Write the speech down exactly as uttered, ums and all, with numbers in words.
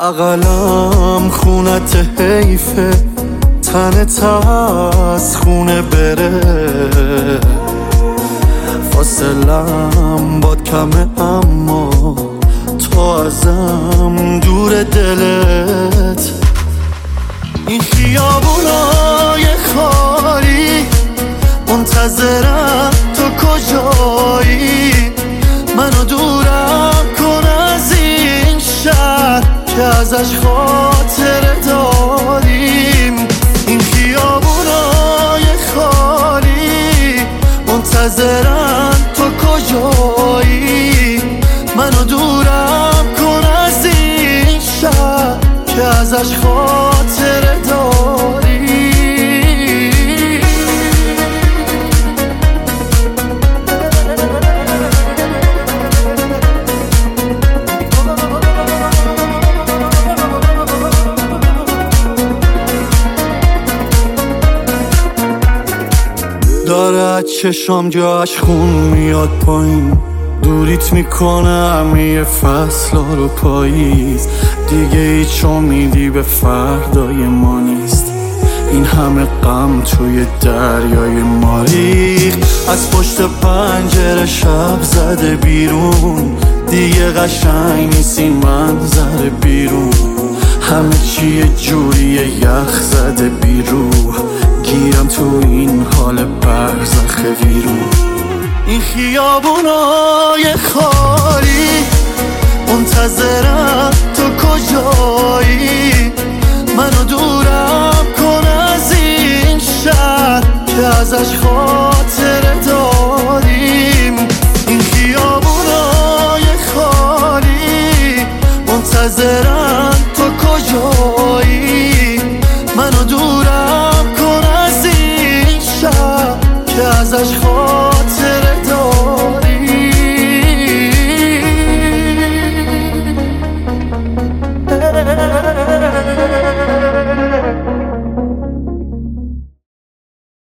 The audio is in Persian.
بغلم خونت حیفه، تنت از خونه بره، فاصلم باد کمه اما تو ازم دور دلت. این خیابونای خالی منتظرم تو کجایی، منو دورم کن از این شهر که ازش خاطره داریم. این خیابونای خالی منتظرم تو کجایی، منو دورم کن از این شهر که ازش خاطره داریم. داره چشام جاش خون میاد پایین، دوریت میکنه همه فصلا رو پاییز، دیگه هیچ امیدی به فردای ما نیست. این همه غم توی دریای ما ریخت، از پشت پنجره شب زده بیرون، دیگه قشنگ نیست این منظر بیرون، همه چی یه جوری یخ زده بیرون، گیرم تو این حال برزخ ویرون. این خیابونای خالی منتظرم تو کجایی، منو دورم کن از این شهر که ازش خاطره